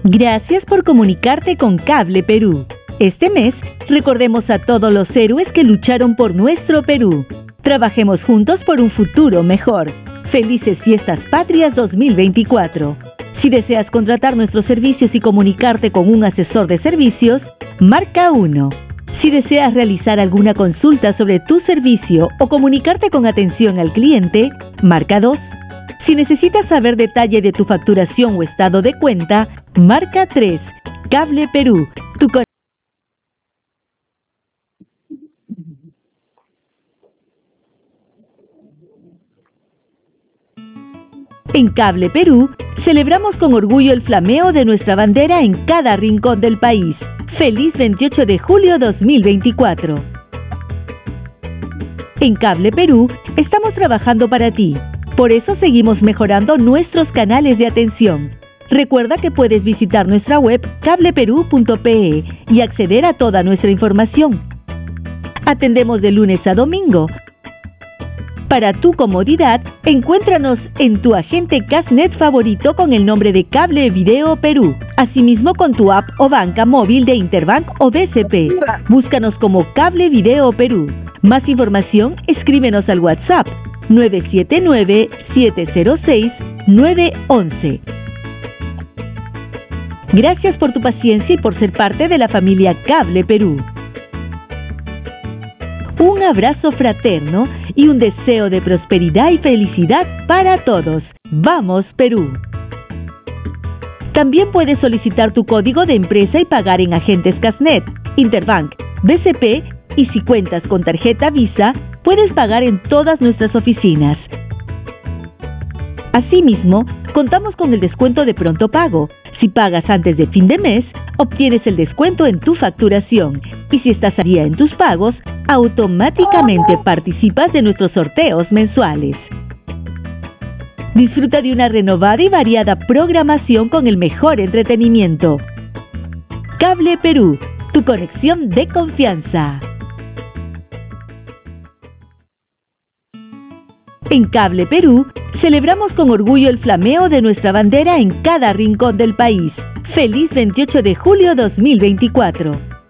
Gracias por comunicarte con Cable Perú. Este mes, recordemos a todos los héroes que lucharon por nuestro Perú. Trabajemos juntos por un futuro mejor. Felices Fiestas Patrias 2024. Si deseas contratar nuestros servicios y comunicarte con un asesor de servicios, marca 1. Si deseas realizar alguna consulta sobre tu servicio o comunicarte con atención al cliente, marca 2. Si necesitas saber detalle de tu facturación o estado de cuenta, marca 3. Cable Perú, tu En Cable Perú, celebramos con orgullo el flameo de nuestra bandera en cada rincón del país. ¡Feliz 28 de julio 2024! En Cable Perú, estamos trabajando para ti. Por eso seguimos mejorando nuestros canales de atención. Recuerda que puedes visitar nuestra web cableperú.pe y acceder a toda nuestra información. Atendemos de lunes a domingo. Para tu comodidad, encuéntranos en tu agente Cashnet favorito con el nombre de Cable Video Perú. Asimismo con tu app o banca móvil de Interbank o BCP. Búscanos como Cable Video Perú. Más información, escríbenos al WhatsApp 979-706-911. Gracias por tu paciencia y por ser parte de la familia Cable Perú. Un abrazo fraterno y un deseo de prosperidad y felicidad para todos. ¡Vamos, Perú! También puedes solicitar tu código de empresa y pagar en agentes Cashnet, Interbank, BCP y si cuentas con tarjeta Visa, puedes pagar en todas nuestras oficinas. Asimismo, contamos con el descuento de pronto pago. Si pagas antes de fin de mes, obtienes el descuento en tu facturación. Y si estás al día en tus pagos, automáticamente participas de nuestros sorteos mensuales. Disfruta de una renovada y variada programación con el mejor entretenimiento. Cable Perú, tu conexión de confianza. En Cable Perú, celebramos con orgullo el flameo de nuestra bandera en cada rincón del país. ¡Feliz 28 de julio 2024!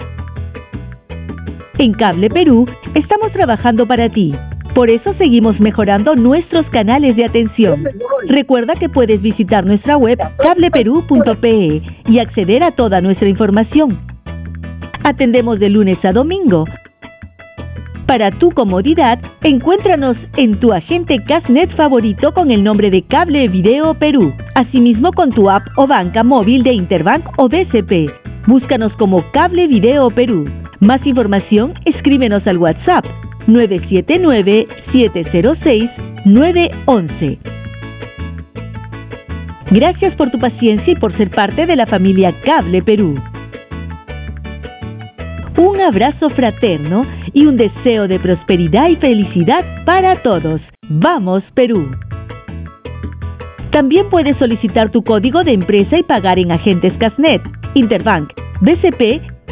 En Cable Perú, estamos trabajando para ti. Por eso seguimos mejorando nuestros canales de atención. Recuerda que puedes visitar nuestra web cableperú.pe y acceder a toda nuestra información. Atendemos de lunes a domingo. Para tu comodidad, encuéntranos en tu agente Cashnet favorito con el nombre de Cable Video Perú. Asimismo con tu app o banca móvil de Interbank o BCP. Búscanos como Cable Video Perú. Más información, escríbenos al WhatsApp 979-706-911. Gracias por tu paciencia y por ser parte de la familia Cable Perú. Un abrazo fraterno y un deseo de prosperidad y felicidad para todos. ¡Vamos, Perú! También puedes solicitar tu código de empresa y pagar en agentes Cashnet, Interbank, BCP